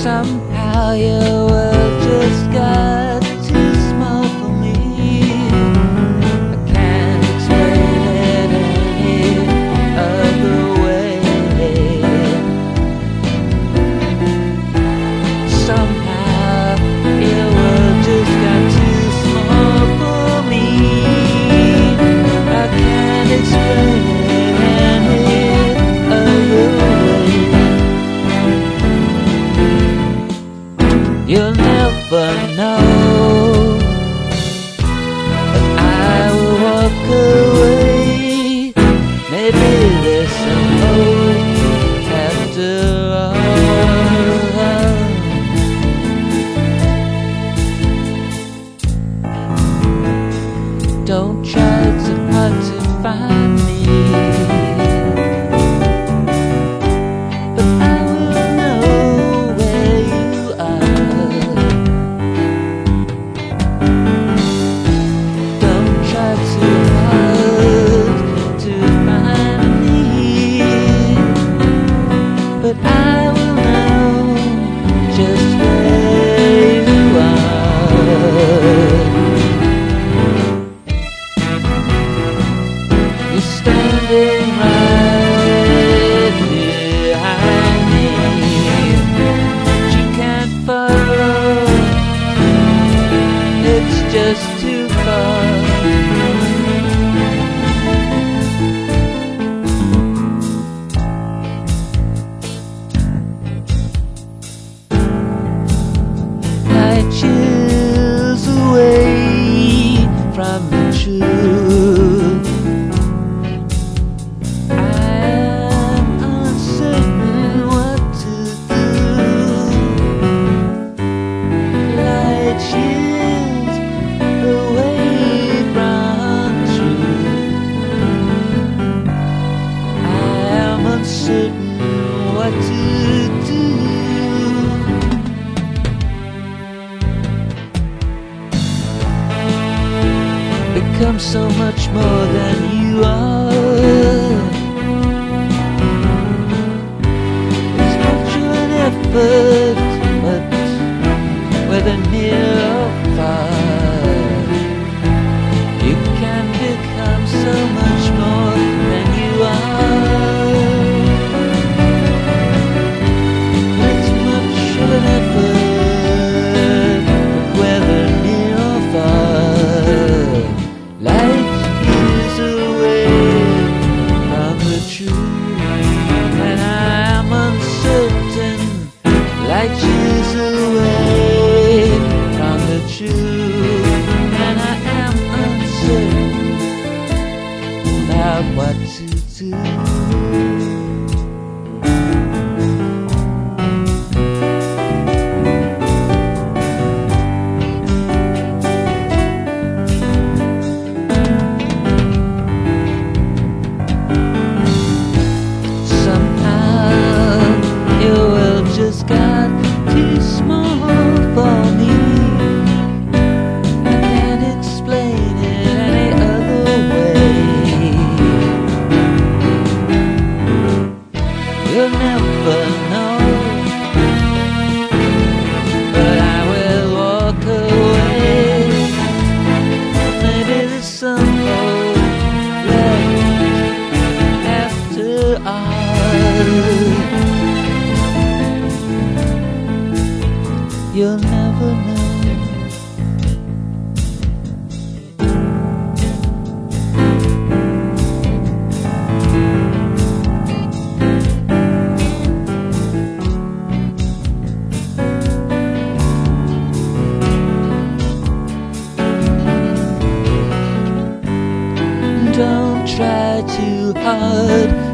Somehow your world just got too small for me. I can't explain it any other way. Somehow your world just got too small for me. I can't explain it any other way. You'll never know, but I will walk away. Maybe there's some hope after all. Don't try too hard to find me, but I will know where you are. Don't try too hard to find me, but I will know just where you are. You're standing right behind me, but you can't follow. It's just too far. Light chills away from the truth. I'm uncertain what to do. Light chills away from truth. I am uncertain what to do. Become so much more than you are. It's not an effort, but whether near or far, you can become so much more than you are. It's much of an effort, whether near or far. Light years away from the truth, and I am uncertain. Light years away from the truth, and I am uncertain about what to do. Just got too small for me. I can't explain it any other way. You'll never know, but I will walk away. Maybe there's some hope left after all. You'll never know. Don't try too hard